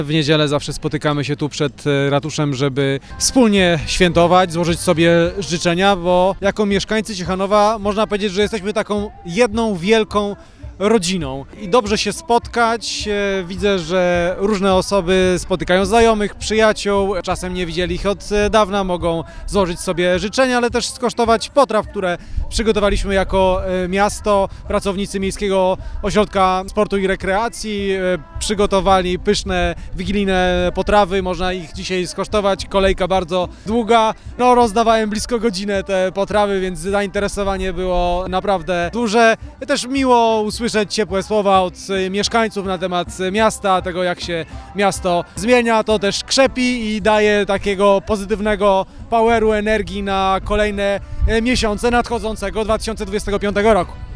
W niedzielę zawsze spotykamy się tu przed ratuszem, żeby wspólnie świętować, złożyć sobie życzenia, bo jako mieszkańcy Ciechanowa można powiedzieć, że jesteśmy taką jedną wielką rodziną i dobrze się spotkać. Widzę, że różne osoby spotykają znajomych, przyjaciół, czasem nie widzieli ich od dawna, mogą złożyć sobie życzenia, ale też skosztować potraw, które przygotowaliśmy jako miasto. Pracownicy Miejskiego Ośrodka Sportu i Rekreacji przygotowali pyszne, wigilijne potrawy, można ich dzisiaj skosztować, kolejka bardzo długa. Rozdawałem blisko godzinę te potrawy, więc zainteresowanie było naprawdę duże. Też miło usłyszeć ciepłe słowa od mieszkańców na temat miasta, tego jak się miasto zmienia. To też krzepi i daje takiego pozytywnego poweru, energii na kolejne miesiące nadchodzącego 2025 roku.